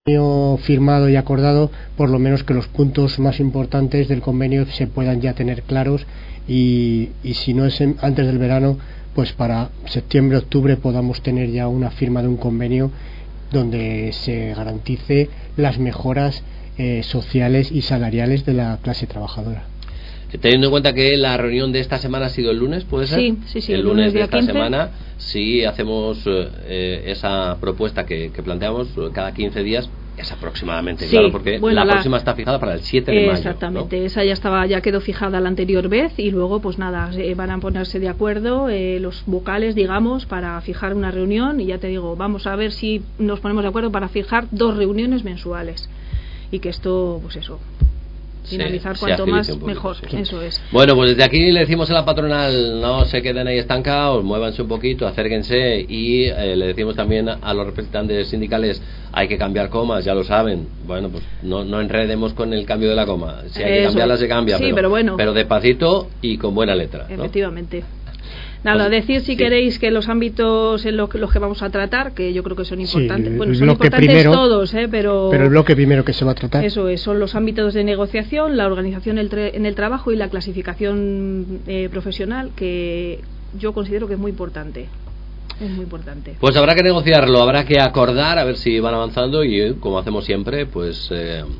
firmado y acordado, por lo menos que los puntos más importantes del convenio se puedan ya tener claros y si no es antes del verano, pues para septiembre, octubre podamos tener ya una firma de un convenio donde se garantice las mejoras sociales y salariales de la clase trabajadora. Teniendo en cuenta que la reunión de esta semana ha sido el lunes, ¿puede ser? Sí, el lunes de esta 15. semana, si hacemos esa propuesta que planteamos cada 15 días, es aproximadamente, sí, claro, porque bueno, la próxima está fijada para el 7 de mayo. Exactamente, ¿no? Esa ya quedó fijada la anterior vez y luego pues nada, van a ponerse de acuerdo los vocales, digamos, para fijar una reunión y ya te digo, vamos a ver si nos ponemos de acuerdo para fijar 2 reuniones mensuales y que esto, pues eso, finalizar cuanto más poquito, mejor, sí. Eso es. Bueno, pues desde aquí le decimos a la patronal, no se queden ahí estancados, muévanse un poquito, acérquense y le decimos también a los representantes sindicales, hay que cambiar comas, ya lo saben. Bueno, pues no enredemos con el cambio de la coma, si hay que cambiarla se cambia, sí, pero bueno, pero despacito y con buena letra, ¿no? Efectivamente. Nada, decir si queréis que los ámbitos en los que vamos a tratar, que yo creo que son importantes, bueno, son importantes primero, todos, pero el bloque primero que se va a tratar. Eso es, son los ámbitos de negociación, la organización en el trabajo y la clasificación profesional, que yo considero que es muy importante. Es muy importante. Pues habrá que negociarlo, habrá que acordar, a ver si van avanzando y como hacemos siempre, pues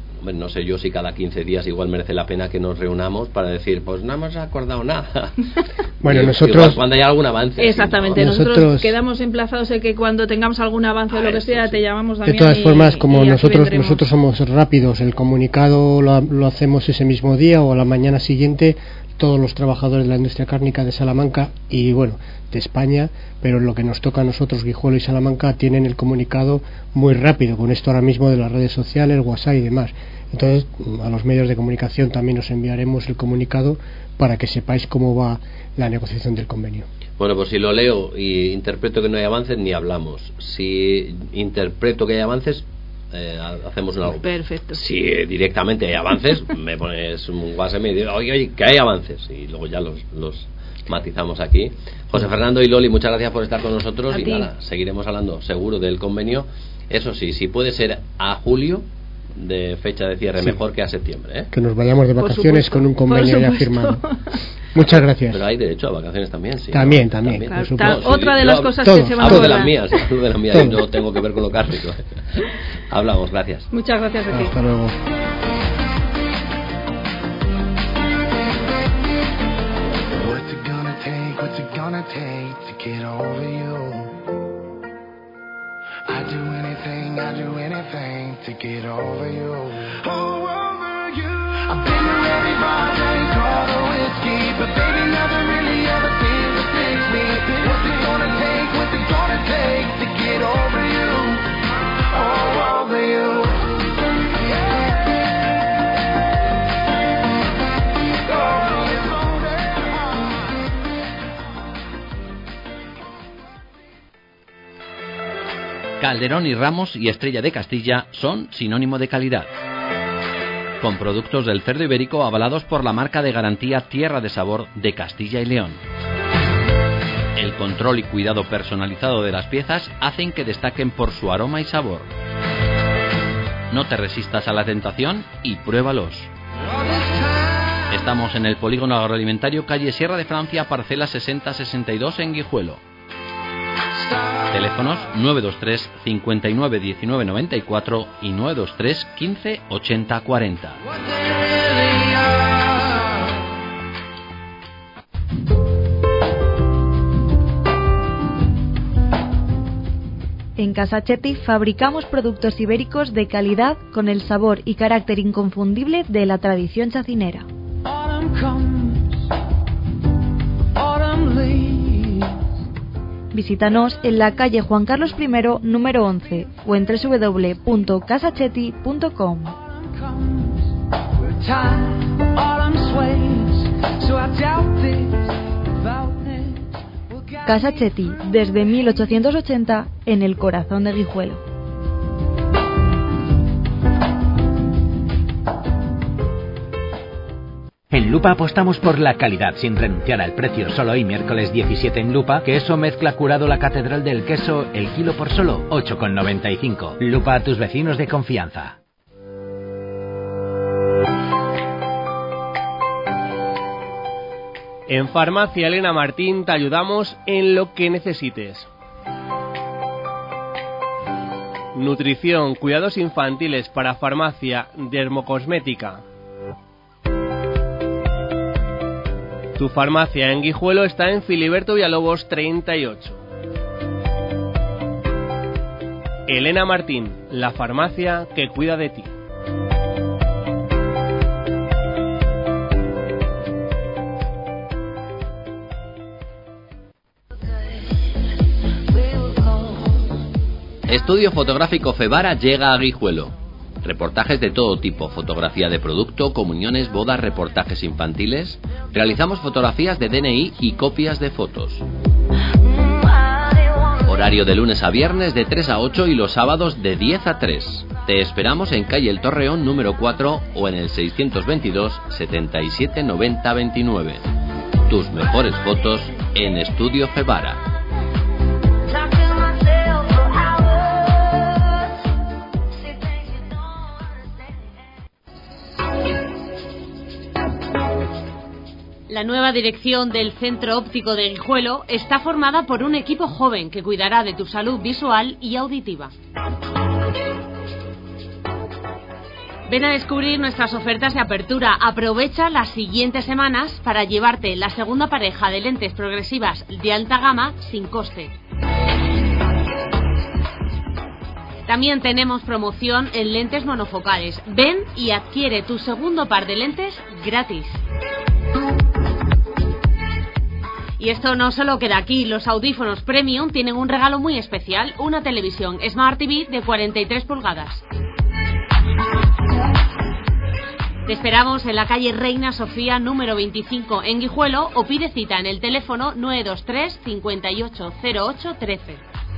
no sé yo si cada 15 días igual merece la pena que nos reunamos para decir, pues no hemos acordado nada. Bueno, nosotros igual cuando haya algún avance. Exactamente, ¿no? Nosotros quedamos emplazados en que cuando tengamos algún avance o lo que sea, te llamamos también. De todas formas, como nosotros somos rápidos, el comunicado lo hacemos ese mismo día o a la mañana siguiente, todos los trabajadores de la industria cárnica de Salamanca y bueno, de España, pero lo que nos toca a nosotros, Guijuelo y Salamanca, tienen el comunicado muy rápido, con esto ahora mismo de las redes sociales, WhatsApp y demás. Entonces, a los medios de comunicación también os enviaremos el comunicado para que sepáis cómo va la negociación del convenio. Bueno, pues si lo leo y interpreto que no hay avances, ni hablamos. Si interpreto que hay avances, hacemos una... Perfecto. Si directamente hay avances, me pones un WhatsApp y me dices, oye, que hay avances, y luego ya los matizamos aquí. José Fernando y Loli, muchas gracias por estar con nosotros y nada, seguiremos hablando seguro del convenio. Eso sí, si puede ser a julio de fecha de cierre, mejor que a septiembre, ¿eh? Que nos vayamos de vacaciones con un convenio ya firmado. Muchas gracias. Pero hay derecho a vacaciones también, sí. También. Claro, otra de las cosas que se van a hablar. Hablo de las mías, y no tengo que ver con lo kármico. Hablamos, gracias. Muchas gracias a ti. Hasta luego. I'd do anything to get over you. Over you. I've been to every bar, drank all the whiskey, but baby, nothing really ever seems to fix me. What's it gonna take to get over you? Oh, over you. Calderón y Ramos y Estrella de Castilla son sinónimo de calidad. Con productos del cerdo ibérico avalados por la marca de garantía Tierra de Sabor de Castilla y León. El control y cuidado personalizado de las piezas hacen que destaquen por su aroma y sabor. No te resistas a la tentación y pruébalos. Estamos en el polígono agroalimentario calle Sierra de Francia, parcela 6062 en Guijuelo. Teléfonos 923 59 19 94 y 923 15 80 40. En Casa Chetti fabricamos productos ibéricos de calidad con el sabor y carácter inconfundible de la tradición chacinera. Visítanos en la calle Juan Carlos I, número 11 o en www.casachetti.com. Casa Chetti, desde 1880, en el corazón de Guijuelo. En Lupa apostamos por la calidad sin renunciar al precio. Solo hoy, miércoles 17 en Lupa, queso mezcla curado La Catedral del Queso, el kilo por solo 8,95. Lupa, a tus vecinos de confianza. En Farmacia Elena Martín te ayudamos en lo que necesites. Nutrición, cuidados infantiles para farmacia, dermocosmética. Tu farmacia en Guijuelo está en Filiberto Villalobos 38. Elena Martín, la farmacia que cuida de ti. Estudio Fotográfico Febara llega a Guijuelo. Reportajes de todo tipo, fotografía de producto, comuniones, bodas, reportajes infantiles. Realizamos fotografías de DNI y copias de fotos. Horario de lunes a viernes de 3 a 8 y los sábados de 10 a 3. Te esperamos en calle El Torreón número 4 o en el 622 77 90 29. Tus mejores fotos en Estudio Febara. La nueva dirección del Centro Óptico de Guijuelo está formada por un equipo joven que cuidará de tu salud visual y auditiva. Ven a descubrir nuestras ofertas de apertura. Aprovecha las siguientes semanas para llevarte la segunda pareja de lentes progresivas de alta gama sin coste. También tenemos promoción en lentes monofocales. Ven y adquiere tu segundo par de lentes gratis. Y esto no solo queda aquí, los audífonos Premium tienen un regalo muy especial, una televisión Smart TV de 43 pulgadas. Te esperamos en la calle Reina Sofía número 25 en Guijuelo o pide cita en el teléfono 923 58 08 13.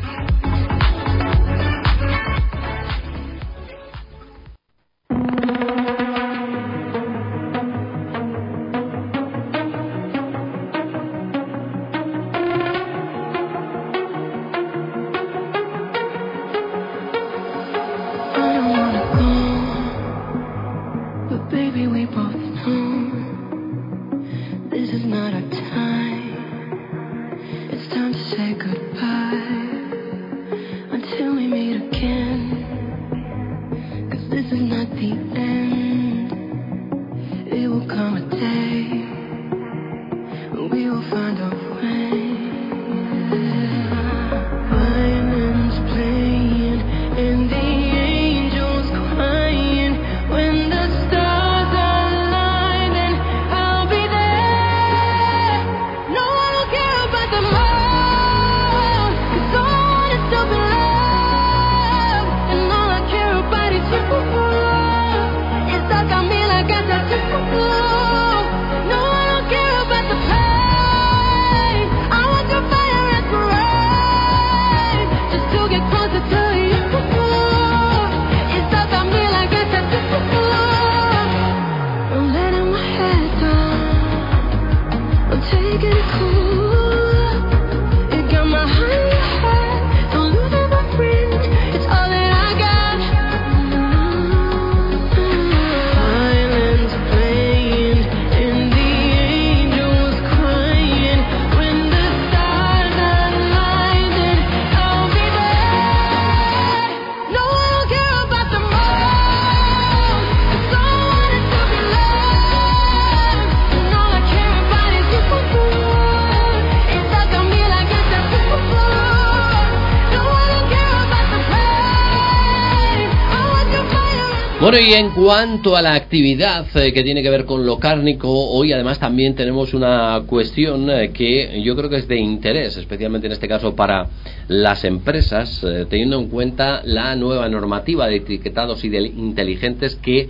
Bueno, y en cuanto a la actividad que tiene que ver con lo cárnico, hoy además también tenemos una cuestión que yo creo que es de interés, especialmente en este caso para las empresas, teniendo en cuenta la nueva normativa de etiquetados inteligentes que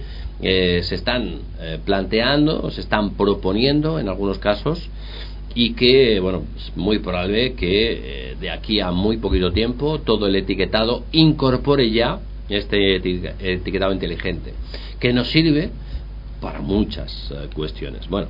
se están planteando, se están proponiendo en algunos casos, y que, bueno, es muy probable que de aquí a muy poquito tiempo todo el etiquetado incorpore ya este etiquetado inteligente, que nos sirve para muchas cuestiones. Bueno,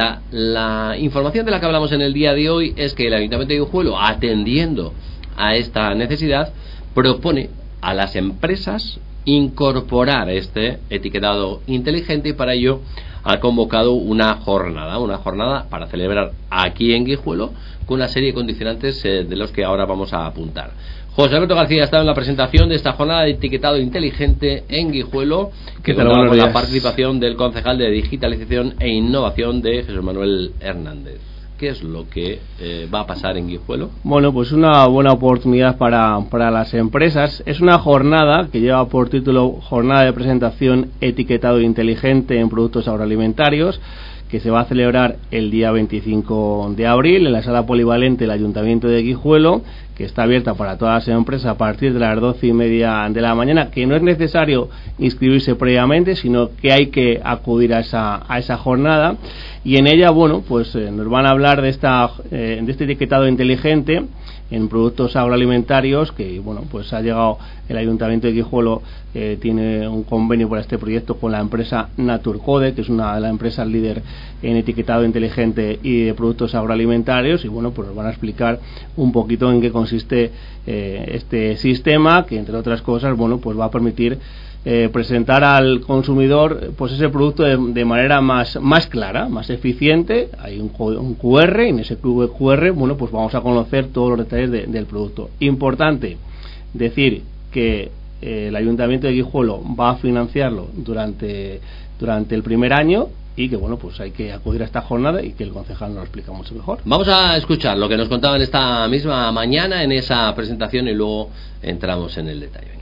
la información de la que hablamos en el día de hoy es que el Ayuntamiento de Guijuelo, atendiendo a esta necesidad, propone a las empresas incorporar este etiquetado inteligente, y para ello ha convocado una jornada para celebrar aquí en Guijuelo con una serie de condicionantes de los que ahora vamos a apuntar. José Alberto García ha estado en la presentación de esta jornada de etiquetado inteligente en Guijuelo, que contaba con la participación del concejal de Digitalización e Innovación de Jesús Manuel Hernández. ¿Qué es lo que va a pasar en Guijuelo? Bueno, pues una buena oportunidad para las empresas. Es una jornada que lleva por título Jornada de Presentación Etiquetado Inteligente en Productos Agroalimentarios, que se va a celebrar el día 25 de abril en la sala polivalente del Ayuntamiento de Guijuelo, que está abierta para todas las empresas a partir de las 12:30 de la mañana, que no es necesario inscribirse previamente, sino que hay que acudir a esa jornada. Y en ella, bueno, pues nos van a hablar de este etiquetado inteligente en productos agroalimentarios, que bueno, pues ha llegado el Ayuntamiento de Guijuelo, tiene un convenio para este proyecto con la empresa Naturcode, que es una de las empresas líder en etiquetado inteligente y de productos agroalimentarios, y bueno, pues nos van a explicar un poquito en qué consiste este sistema, que entre otras cosas, bueno, pues va a permitir presentar al consumidor pues ese producto de manera más clara, más eficiente. Hay un QR, y en ese QR, bueno, pues vamos a conocer todos los detalles del producto. Importante decir que el Ayuntamiento de Guijuelo va a financiarlo durante el primer año, y que bueno, pues hay que acudir a esta jornada y que el concejal nos lo explica mucho mejor. Vamos a escuchar lo que nos contaban esta misma mañana en esa presentación y luego entramos en el detalle.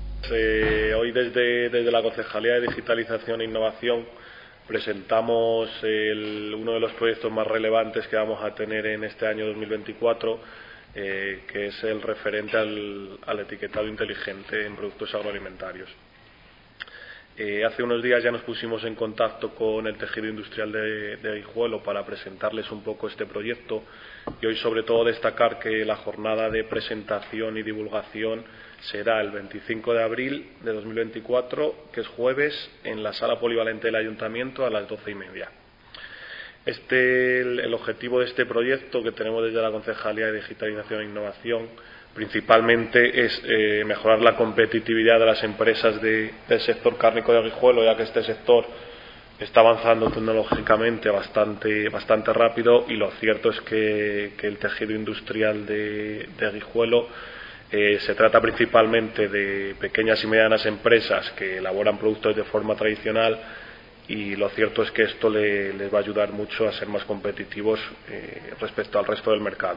Hoy desde la Concejalía de Digitalización e Innovación presentamos uno de los proyectos más relevantes que vamos a tener en este año 2024, que es el referente al etiquetado inteligente en productos agroalimentarios. Hace unos días ya nos pusimos en contacto con el tejido industrial de Guijuelo para presentarles un poco este proyecto, y hoy sobre todo destacar que la jornada de presentación y divulgación será el 25 de abril de 2024, que es jueves, en la sala polivalente del Ayuntamiento a las 12:30. El objetivo de este proyecto que tenemos desde la Concejalía de Digitalización e Innovación principalmente es mejorar la competitividad de las empresas del sector cárnico de Guijuelo, ya que este sector está avanzando tecnológicamente bastante rápido, y lo cierto es que el tejido industrial de Guijuelo se trata principalmente de pequeñas y medianas empresas que elaboran productos de forma tradicional, y lo cierto es que esto les va a ayudar mucho a ser más competitivos respecto al resto del mercado.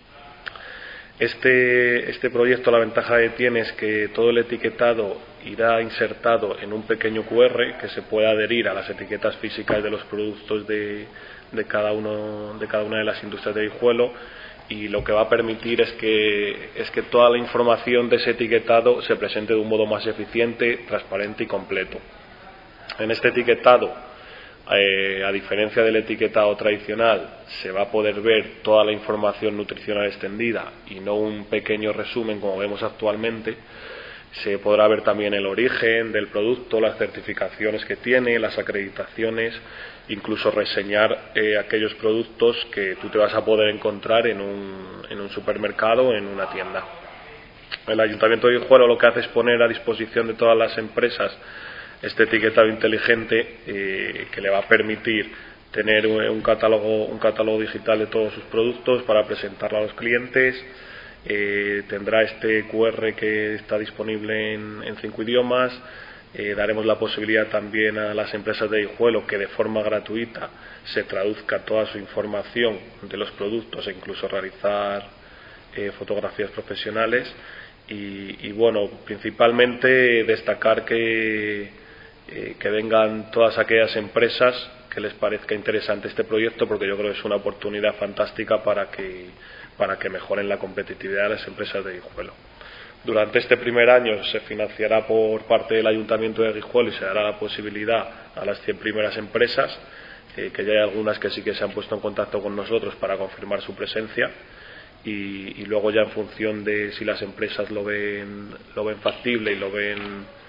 Este proyecto, la ventaja que tiene es que todo el etiquetado irá insertado en un pequeño QR que se puede adherir a las etiquetas físicas de los productos de cada una de las industrias de Guijuelo, y lo que va a permitir es que toda la información de ese etiquetado se presente de un modo más eficiente, transparente y completo. En este etiquetado, a diferencia del etiquetado tradicional, se va a poder ver toda la información nutricional extendida y no un pequeño resumen como vemos actualmente. Se podrá ver también el origen del producto, las certificaciones que tiene, las acreditaciones, incluso reseñar aquellos productos que tú te vas a poder encontrar en un supermercado o en una tienda. El Ayuntamiento de Guijuelo lo que hace es poner a disposición de todas las empresas este etiquetado inteligente que le va a permitir tener un catálogo digital de todos sus productos para presentarlo a los clientes. Tendrá este QR que está disponible en 5 idiomas. Daremos la posibilidad también a las empresas de Guijuelo que de forma gratuita se traduzca toda su información de los productos e incluso realizar fotografías profesionales. Y bueno, principalmente destacar que vengan todas aquellas empresas que les parezca interesante este proyecto, porque yo creo que es una oportunidad fantástica para que mejoren la competitividad de las empresas de Guijuelo. Durante este primer año se financiará por parte del Ayuntamiento de Guijuelo y se dará la posibilidad a las 100 primeras empresas, que ya hay algunas que sí que se han puesto en contacto con nosotros para confirmar su presencia, y luego ya en función de si las empresas lo ven factible y lo ven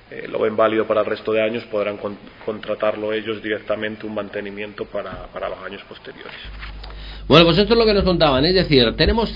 lo ven válido para el resto de años, podrán contratarlo ellos directamente, un mantenimiento para los años posteriores. Bueno, pues esto es lo que nos contaban, es decir, tenemos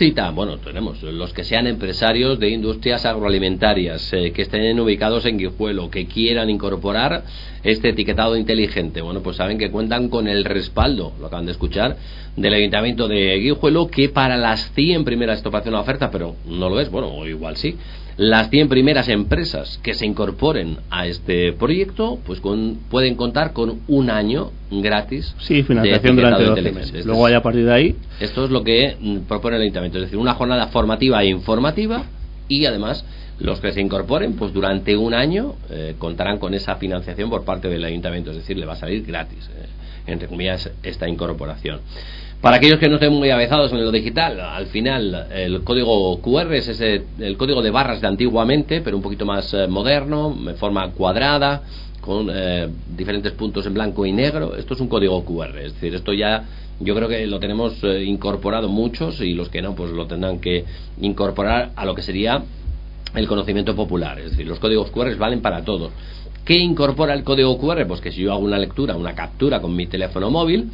los que sean empresarios de industrias agroalimentarias, que estén ubicados en Guijuelo, que quieran incorporar este etiquetado inteligente. Bueno, pues saben que cuentan con el respaldo, lo acaban de escuchar, del Ayuntamiento de Guijuelo, que para las 100 primeras, esto parece una oferta, pero no lo es, bueno, o igual sí, las 100 primeras empresas que se incorporen a este proyecto, pues pueden contar con un año gratis. Sí, financiación durante 12 meses. Luego a partir de ahí. Esto es lo que propone el Ayuntamiento, es decir, una jornada formativa e informativa, y además los que se incorporen, pues durante un año contarán con esa financiación por parte del Ayuntamiento, es decir, le va a salir gratis, entre comillas, esta incorporación. Para aquellos que no estén muy avezados en lo digital, al final el código QR es el código de barras de antiguamente, pero un poquito más moderno, de forma cuadrada, con diferentes puntos en blanco y negro. Esto es un código QR, es decir, esto ya yo creo que lo tenemos incorporado muchos, y los que no, pues lo tendrán que incorporar a lo que sería el conocimiento popular. Es decir, los códigos QR valen para todo. ¿Qué incorpora el código QR? Pues que si yo hago una lectura, una captura con mi teléfono móvil,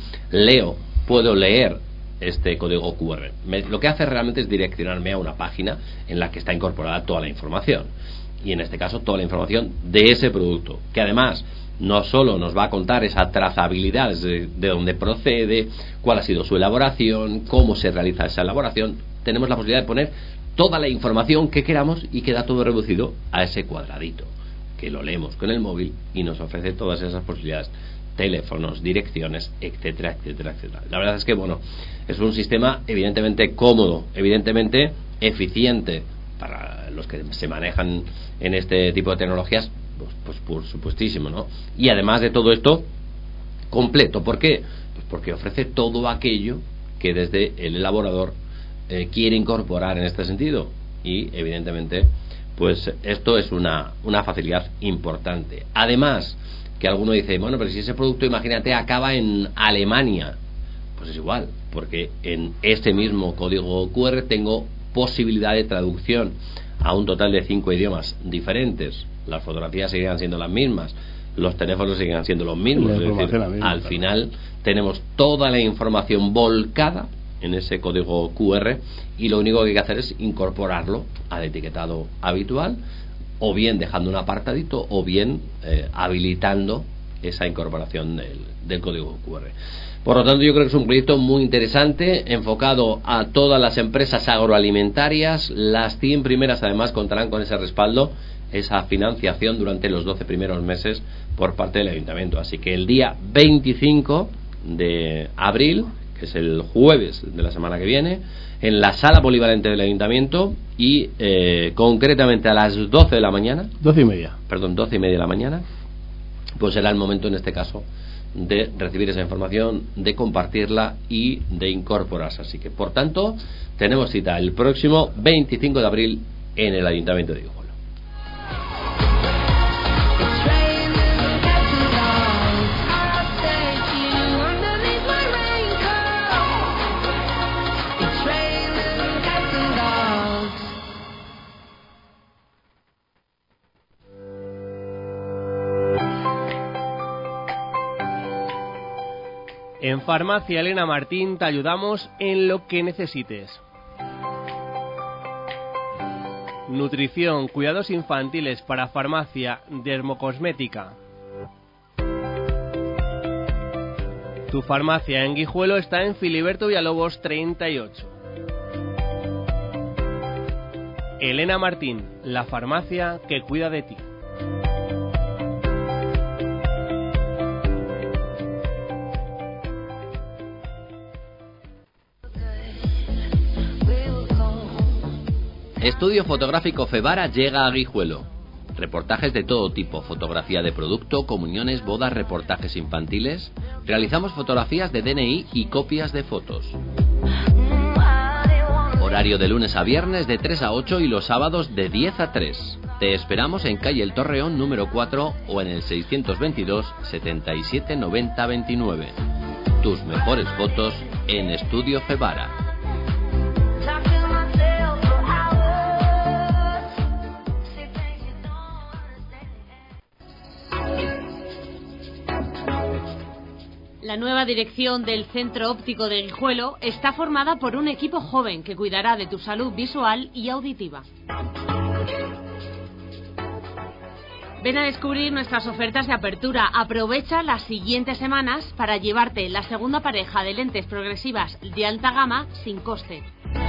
puedo leer este código QR. Lo que hace realmente es direccionarme a una página en la que está incorporada toda la información, y en este caso toda la información de ese producto, que además no solo nos va a contar esa trazabilidad de dónde procede, cuál ha sido su elaboración, cómo se realiza esa elaboración. Tenemos la posibilidad de poner toda la información que queramos y queda todo reducido a ese cuadradito, que lo leemos con el móvil y nos ofrece todas esas posibilidades: teléfonos, direcciones, etcétera, etcétera, etcétera. La verdad es que, bueno, es un sistema evidentemente cómodo, evidentemente eficiente para los que se manejan en este tipo de tecnologías, pues por supuestísimo, ¿no? Y además de todo esto, completo. ¿Por qué? Pues porque ofrece todo aquello que desde el elaborador quiere incorporar en este sentido, y evidentemente pues esto es una facilidad importante. Además, que alguno dice, bueno, pero si ese producto, imagínate, acaba en Alemania, pues es igual, porque en ese mismo código QR tengo posibilidad de traducción a un total de 5 idiomas diferentes. Las fotografías seguirán siendo las mismas, los teléfonos seguirán siendo los mismos, es decir, al final tenemos toda la información volcada en ese código QR, y lo único que hay que hacer es incorporarlo al etiquetado habitual, o bien dejando un apartadito, o bien habilitando esa incorporación del código QR. Por lo tanto, yo creo que es un proyecto muy interesante, enfocado a todas las empresas agroalimentarias. Las 100 primeras además contarán con ese respaldo, esa financiación durante los 12 primeros meses por parte del Ayuntamiento. Así que el día 25 de abril, que es el jueves de la semana que viene, en la sala polivalente del Ayuntamiento, y concretamente a las 12 de la mañana, 12 y media de la mañana, pues será el momento en este caso de recibir esa información, de compartirla y de incorporarse. Así que, por tanto, tenemos cita el próximo 25 de abril en el Ayuntamiento de Guijuelo. En Farmacia Elena Martín te ayudamos en lo que necesites. Nutrición, cuidados infantiles, para farmacia, dermocosmética. Tu farmacia en Guijuelo está en Filiberto Villalobos 38. Elena Martín, la farmacia que cuida de ti. Estudio Fotográfico Febara llega a Guijuelo. Reportajes de todo tipo, fotografía de producto, comuniones, bodas, reportajes infantiles. Realizamos fotografías de DNI y copias de fotos. Horario de lunes a viernes de 3 a 8 y los sábados de 10 a 3. Te esperamos en calle El Torreón número 4 o en el 622 77 90 29. Tus mejores fotos en Estudio Febara. La nueva dirección del Centro Óptico de Guijuelo está formada por un equipo joven que cuidará de tu salud visual y auditiva. Ven a descubrir nuestras ofertas de apertura. Aprovecha las siguientes semanas para llevarte la segunda pareja de lentes progresivas de alta gama sin coste.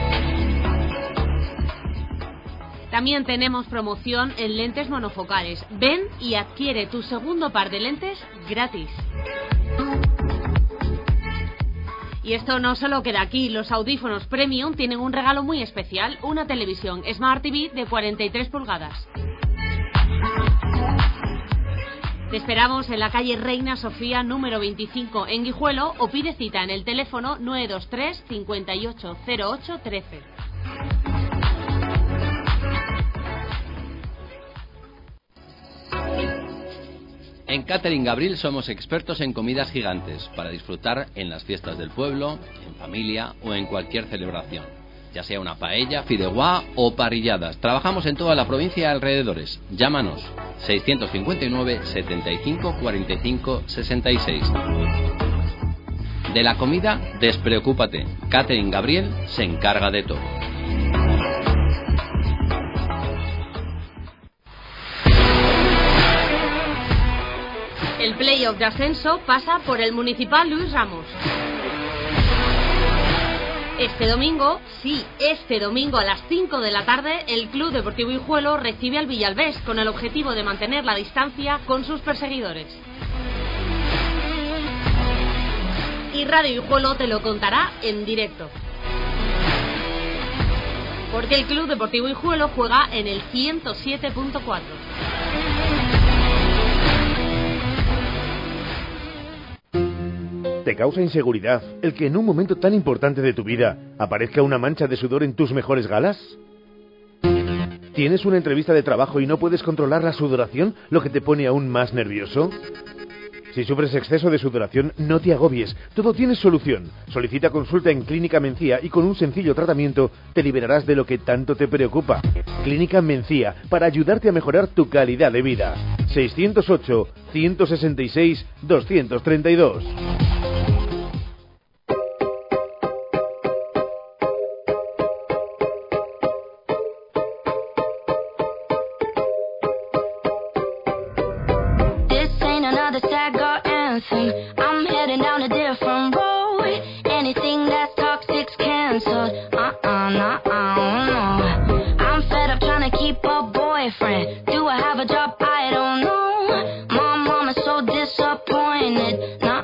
También tenemos promoción en lentes monofocales. Ven y adquiere tu segundo par de lentes gratis. Y esto no solo queda aquí, los audífonos Premium tienen un regalo muy especial, una televisión Smart TV de 43 pulgadas. Te esperamos en la calle Reina Sofía número 25 en Guijuelo o pide cita en el teléfono 923 58 08 13. En Catering Gabriel somos expertos en comidas gigantes para disfrutar en las fiestas del pueblo, en familia o en cualquier celebración, ya sea una paella, fideuá o parrilladas. Trabajamos en toda la provincia y alrededores. Llámanos 659 75 45 66. De la comida, despreocúpate. Catering Gabriel se encarga de todo. El playoff de ascenso pasa por el Municipal Luis Ramos. Este domingo a las 5 de la tarde, el Club Deportivo Guijuelo recibe al Villalbés con el objetivo de mantener la distancia con sus perseguidores. Y Radio Guijuelo te lo contará en directo. Porque el Club Deportivo Guijuelo juega en el 107.4. ¿Te causa inseguridad el que en un momento tan importante de tu vida aparezca una mancha de sudor en tus mejores galas? ¿Tienes una entrevista de trabajo y no puedes controlar la sudoración, lo que te pone aún más nervioso? Si sufres exceso de sudoración, no te agobies, todo tiene solución. Solicita consulta en Clínica Mencía y con un sencillo tratamiento te liberarás de lo que tanto te preocupa. Clínica Mencía, para ayudarte a mejorar tu calidad de vida. 608 166 232. I'm heading down a different road. Anything that's toxic's canceled. No. I'm fed up trying to keep a boyfriend. Do I have a job? I don't know. My mom is so disappointed. No.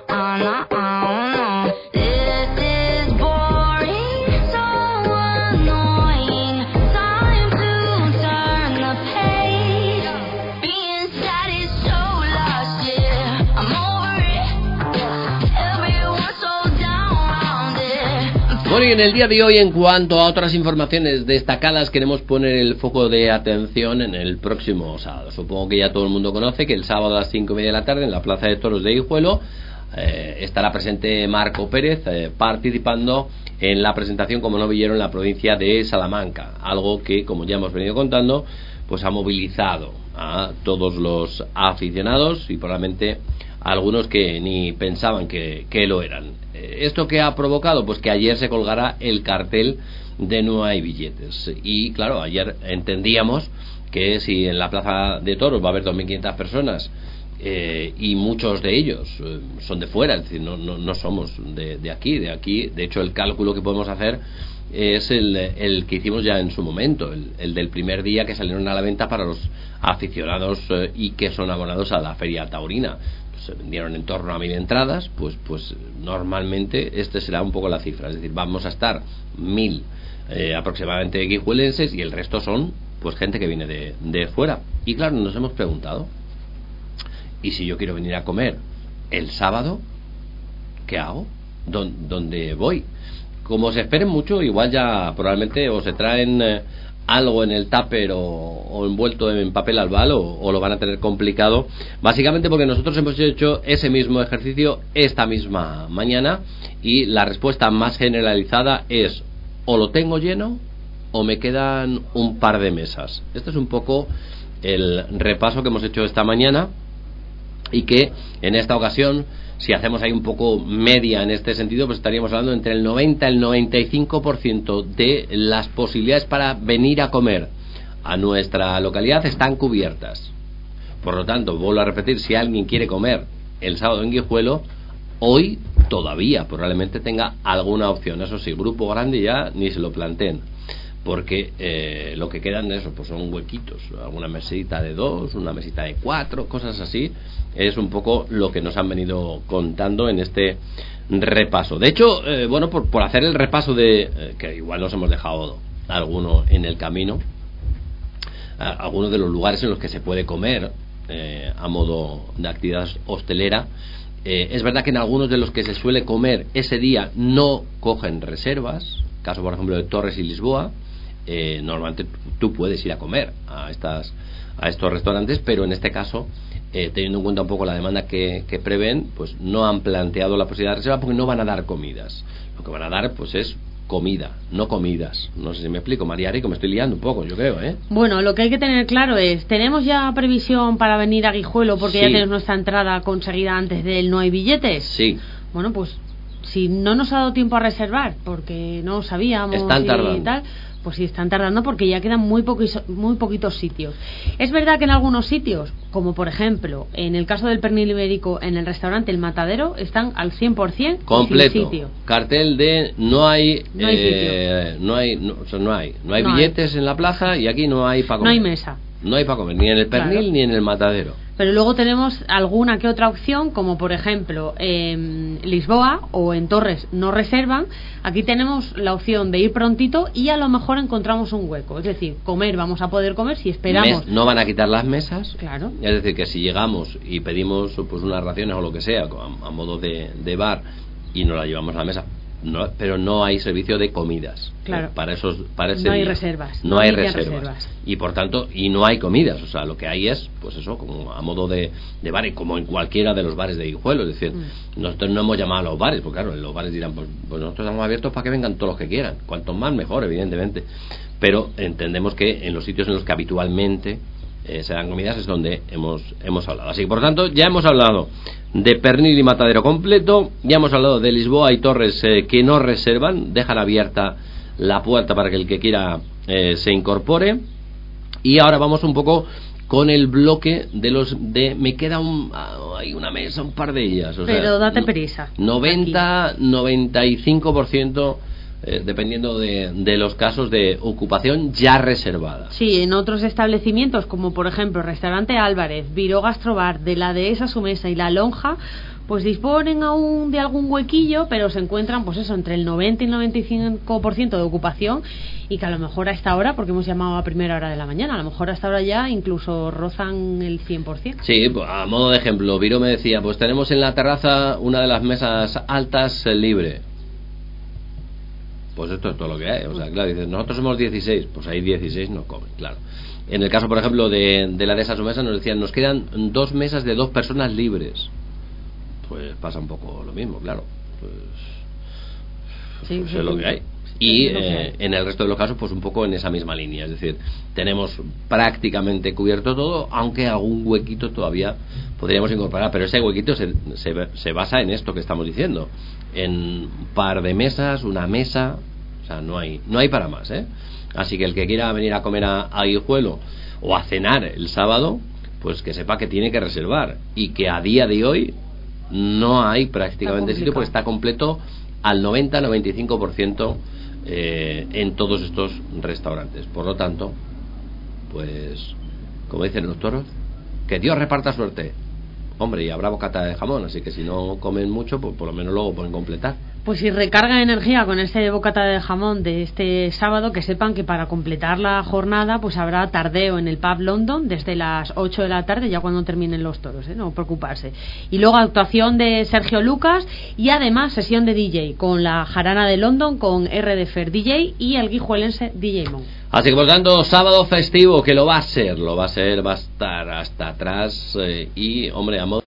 This is boring, so annoying. Time to turn the page. Being sad is so lost, yeah. I'm over it. Everyone's so down there. Bueno, y en el día de hoy, en cuanto a otras informaciones destacadas, queremos poner el foco de atención en el próximo sábado. Supongo que ya todo el mundo conoce que el sábado a las 5:30 de la tarde en la Plaza de Toros de Guijuelo estará presente Marco Pérez participando en la presentación como novillero en la provincia de Salamanca, algo que, como ya hemos venido contando, pues ha movilizado a todos los aficionados y probablemente a algunos que ni pensaban que lo eran. ¿Esto qué ha provocado? Pues que ayer se colgara el cartel de no hay billetes. Y claro, ayer entendíamos que si en la Plaza de Toros va a haber 2.500 personas y muchos de ellos son de fuera, es decir, no somos de aquí. De hecho, el cálculo que podemos hacer es el que hicimos ya en su momento, el del primer día que salieron a la venta para los aficionados y que son abonados a la feria taurina. Se vendieron en torno a 1.000 entradas, pues normalmente este será un poco la cifra, es decir, vamos a estar 1.000 aproximadamente guijuelenses y el resto son pues gente que viene de fuera. Y claro, nos hemos preguntado, ¿y si yo quiero venir a comer el sábado? ¿Qué hago? ¿Dónde voy? Como se esperen mucho, igual ya probablemente o se traen algo en el tupper o envuelto en papel albal o lo van a tener complicado, básicamente porque nosotros hemos hecho ese mismo ejercicio esta misma mañana y la respuesta más generalizada es o lo tengo lleno o me quedan un par de mesas. Este es un poco el repaso que hemos hecho esta mañana y que en esta ocasión, si hacemos ahí un poco media en este sentido, pues estaríamos hablando entre el 90 y el 95% de las posibilidades para venir a comer a nuestra localidad están cubiertas. Por lo tanto, vuelvo a repetir, si alguien quiere comer el sábado en Guijuelo, hoy todavía probablemente tenga alguna opción. Eso sí, grupo grande ya ni se lo planteen, porque lo que quedan de eso pues son huequitos, alguna mesita de 2, una mesita de 4, cosas así. Es un poco lo que nos han venido contando en este repaso. De hecho, bueno, por hacer el repaso de que igual nos hemos dejado alguno en el camino, algunos de los lugares en los que se puede comer a modo de actividad hostelera. Es verdad que en algunos de los que se suele comer ese día no cogen reservas, caso por ejemplo de Torres y Lisboa. Normalmente tú puedes ir a comer a estos restaurantes, pero en este caso, teniendo en cuenta un poco la demanda que prevén, pues no han planteado la posibilidad de reserva porque no van a dar comidas. Lo que van a dar pues es comida, no comidas. No sé si me explico, María Rico, me estoy liando un poco, yo creo, ¿eh? Bueno, lo que hay que tener claro es, ¿tenemos ya previsión para venir a Guijuelo porque ya tenemos nuestra entrada conseguida antes del no hay billetes? Sí. Bueno, pues si no nos ha dado tiempo a reservar porque no sabíamos están tardando. Y tal, pues sí, están tardando porque ya quedan muy poquitos sitios. Es verdad que en algunos sitios, como por ejemplo en el caso del pernil ibérico en el restaurante El Matadero, están al 100% completo, sin sitio. Cartel de no hay No billetes en la plaza y aquí no hay para comer. No hay mesa. No hay para comer, ni en el pernil, claro, ni en el Matadero. Pero luego tenemos alguna que otra opción, como por ejemplo en Lisboa o en Torres no reservan. Aquí tenemos la opción de ir prontito y a lo mejor encontramos un hueco. Es decir, comer, vamos a poder comer si esperamos. No van a quitar las mesas. Claro. Es decir, que si llegamos y pedimos pues unas raciones o lo que sea a modo de bar y nos la llevamos a la mesa, no, pero no hay servicio de comidas. Claro. Para ese no hay día. reservas. No hay reservas. Y por tanto, y no hay comidas. O sea, lo que hay es, pues eso, como a modo de bar, y como en cualquiera de los bares de Guijuelo. Es decir, nosotros no hemos llamado a los bares, porque claro, en los bares dirán, pues nosotros estamos abiertos para que vengan todos los que quieran. Cuanto más mejor, evidentemente. Pero entendemos que en los sitios en los que habitualmente se dan comidas es donde hemos hablado. Así que por tanto ya hemos hablado de pernil y matadero completo, ya hemos hablado de Lisboa y Torres que no reservan, dejan abierta la puerta para que el que quiera se incorpore. Y ahora vamos un poco con el bloque de me queda hay una mesa, un par de ellas, o pero sea, date prisa. 90-95% dependiendo de los casos de ocupación ya reservada. Sí, en otros establecimientos como por ejemplo Restaurante Álvarez, Viró Gastrobar, de la Dehesa Su Mesa y La Lonja, pues disponen aún de algún huequillo, pero se encuentran pues eso, entre el 90 y el 95% de ocupación, y que a lo mejor a esta hora, porque hemos llamado a primera hora de la mañana, a lo mejor a esta hora ya incluso rozan el 100%. Sí, pues, a modo de ejemplo, Viró me decía, pues tenemos en la terraza una de las mesas altas libre. Pues esto es todo lo que hay. O sea, claro, dices, nosotros somos 16, pues ahí 16 no comen, claro. En el caso, por ejemplo, de la Dehesa Su Mesa, nos decían, nos quedan 2 mesas de 2 personas libres. Pues pasa un poco lo mismo, claro. Pues es lo que hay. Y en el resto de los casos, pues un poco en esa misma línea. Es decir, tenemos prácticamente cubierto todo, aunque algún huequito todavía podríamos incorporar. Pero ese huequito se basa en esto que estamos diciendo. En un par de mesas, una mesa, o sea, no hay para más, ¿eh? Así que el que quiera venir a comer a Guijuelo o a cenar el sábado, pues que sepa que tiene que reservar, y que a día de hoy no hay prácticamente sitio, porque está completo al 90-95% en todos estos restaurantes. Por lo tanto, pues como dicen los toros, que Dios reparta suerte. Hombre, y habrá bocata de jamón, así que si no comen mucho, pues por lo menos luego pueden completar. Pues si recargan energía con este bocata de jamón de este sábado, que sepan que para completar la jornada pues habrá tardeo en el Pub London desde las 8 de la tarde, ya cuando terminen los toros, no preocuparse. Y luego actuación de Sergio Lucas y además sesión de DJ con la Jarana de London, con RD Fer DJ y el guijuelense DJ Mon. Así que por tanto, sábado festivo, que lo va a ser, va a estar hasta atrás y, hombre, a modo